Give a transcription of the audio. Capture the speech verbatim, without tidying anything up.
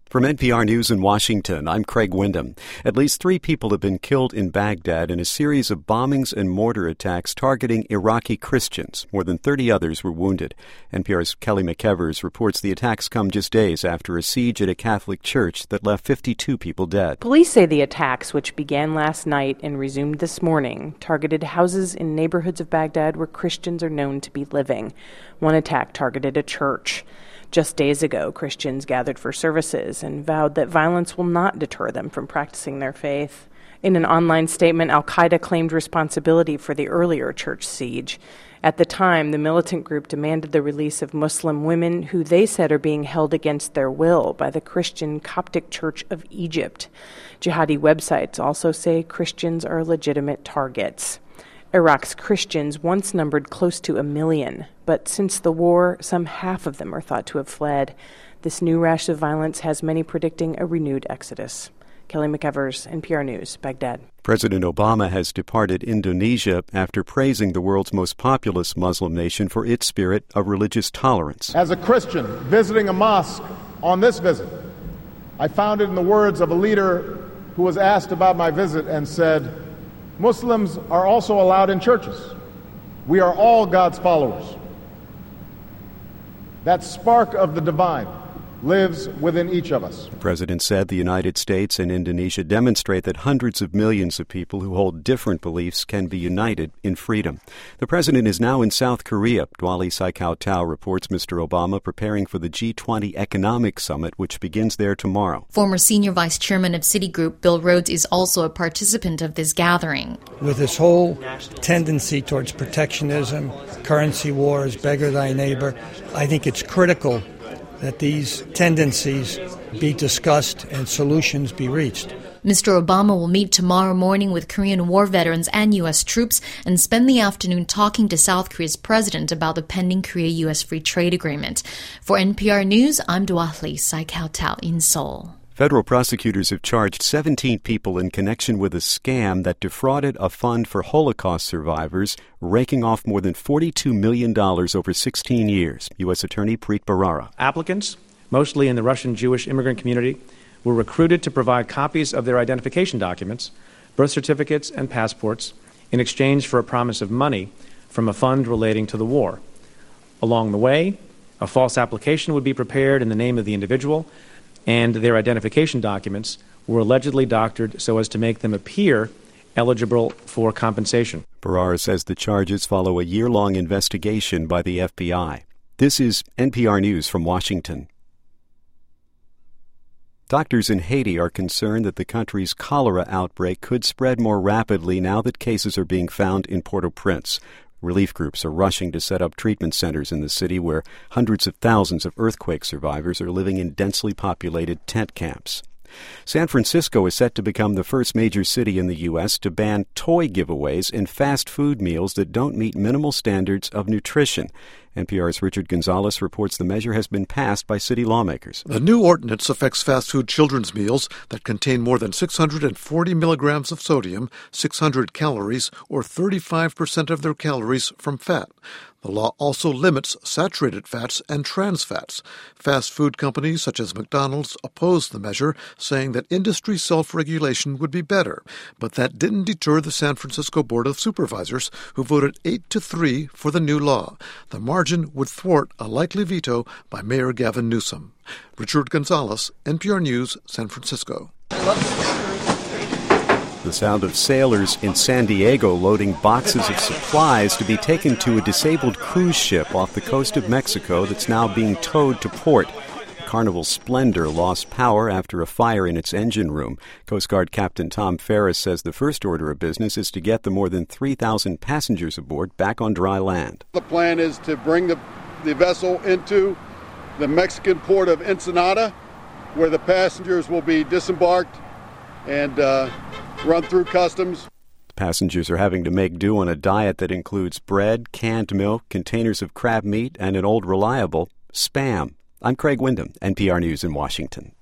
From N P R News in Washington, I'm Craig Windham. At least three people have been killed in Baghdad in a series of bombings and mortar attacks targeting Iraqi Christians. More than thirty others were wounded. N P R's Kelly McEvers reports the attacks come just days after a siege at a Catholic church that left fifty-two people dead. Police say the attacks, which began last night and resumed this morning, targeted houses in neighborhoods of Baghdad where Christians are known to be living. One attack targeted a church. Just days ago, Christians gathered for services and vowed that violence will not deter them from practicing their faith. In an online statement, al-Qaeda claimed responsibility for the earlier church siege. At the time, the militant group demanded the release of Muslim women who they said are being held against their will by the Christian Coptic Church of Egypt. Jihadi websites also say Christians are legitimate targets. Iraq's Christians once numbered close to a million, but since the war, some half of them are thought to have fled. This new rash of violence has many predicting a renewed exodus. Kelly McEvers, N P R News, Baghdad. President Obama has departed Indonesia after praising the world's most populous Muslim nation for its spirit of religious tolerance. As a Christian visiting a mosque on this visit, I found it in the words of a leader who was asked about my visit and said, Muslims are also allowed in churches. We are all God's followers. That spark of the divine lives within each of us. The president said the United States and Indonesia demonstrate that hundreds of millions of people who hold different beliefs can be united in freedom. The president is now in South Korea. Dwali Saikaw-Tao reports Mister Obama preparing for the G twenty Economic Summit, which begins there tomorrow. Former senior vice chairman of Citigroup, Bill Rhodes, is also a participant of this gathering. With this whole tendency towards protectionism, currency wars, beggar thy neighbor, I think it's critical that these tendencies be discussed and solutions be reached. Mister Obama will meet tomorrow morning with Korean war veterans and U S troops and spend the afternoon talking to South Korea's president about the pending Korea-U S free trade agreement. For N P R News, I'm Dwali Saikaw-Tao in Seoul. Federal prosecutors have charged seventeen people in connection with a scam that defrauded a fund for Holocaust survivors, raking off more than forty-two million dollars over sixteen years. U S Attorney Preet Bharara. Applicants, mostly in the Russian Jewish immigrant community, were recruited to provide copies of their identification documents, birth certificates, and passports in exchange for a promise of money from a fund relating to the war. Along the way, a false application would be prepared in the name of the individual, and their identification documents were allegedly doctored so as to make them appear eligible for compensation. Bharara says the charges follow a year-long investigation by the F B I. This is N P R News from Washington. Doctors in Haiti are concerned that the country's cholera outbreak could spread more rapidly now that cases are being found in Port-au-Prince. Relief groups are rushing to set up treatment centers in the city where hundreds of thousands of earthquake survivors are living in densely populated tent camps. San Francisco is set to become the first major city in the U S to ban toy giveaways and fast food meals that don't meet minimal standards of nutrition. N P R's Richard Gonzalez reports the measure has been passed by city lawmakers. The new ordinance affects fast food children's meals that contain more than six hundred forty milligrams of sodium, six hundred calories, or thirty-five percent of their calories from fat. The law also limits saturated fats and trans fats. Fast food companies such as McDonald's opposed the measure, saying that industry self-regulation would be better. But that didn't deter the San Francisco Board of Supervisors, who voted eight to three for the new law. The margin would thwart a likely veto by Mayor Gavin Newsom. Richard Gonzalez, N P R News, San Francisco. The sound of sailors in San Diego loading boxes of supplies to be taken to a disabled cruise ship off the coast of Mexico that's now being towed to port. The Carnival Splendor lost power after a fire in its engine room. Coast Guard Captain Tom Ferris says the first order of business is to get the more than three thousand passengers aboard back on dry land. The plan is to bring the, the vessel into the Mexican port of Ensenada, where the passengers will be disembarked and uh, run through customs. Passengers are having to make do on a diet that includes bread, canned milk, containers of crab meat, and an old reliable, Spam. I'm Craig Windham, N P R News in Washington.